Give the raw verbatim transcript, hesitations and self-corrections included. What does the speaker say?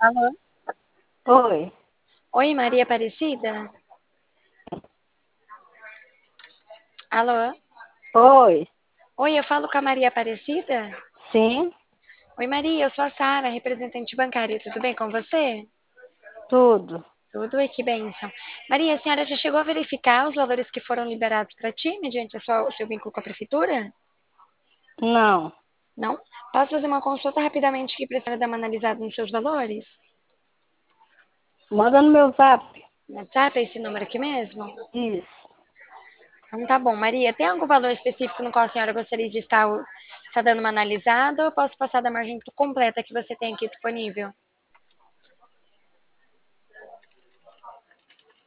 Alô? Oi, Oi, Maria Aparecida? Alô? oi, Oi, eu falo com a Maria Aparecida? sim, Oi, Maria, eu sou a Sara, representante bancária. Tudo bem com você? tudo. Tudo, e que bênção. Maria, a senhora já chegou a verificar os valores que foram liberados para ti, mediante a sua- o seu vínculo com a prefeitura? Não, Não? Posso fazer uma consulta rapidamente aqui para a senhora dar uma analisada nos seus valores? manda no meu zap. No WhatsApp, é esse número aqui mesmo? Isso. Então tá bom. Maria, tem algum valor específico no qual a senhora gostaria de estar, estar dando uma analisada ou eu posso passar da margem completa que você tem aqui disponível?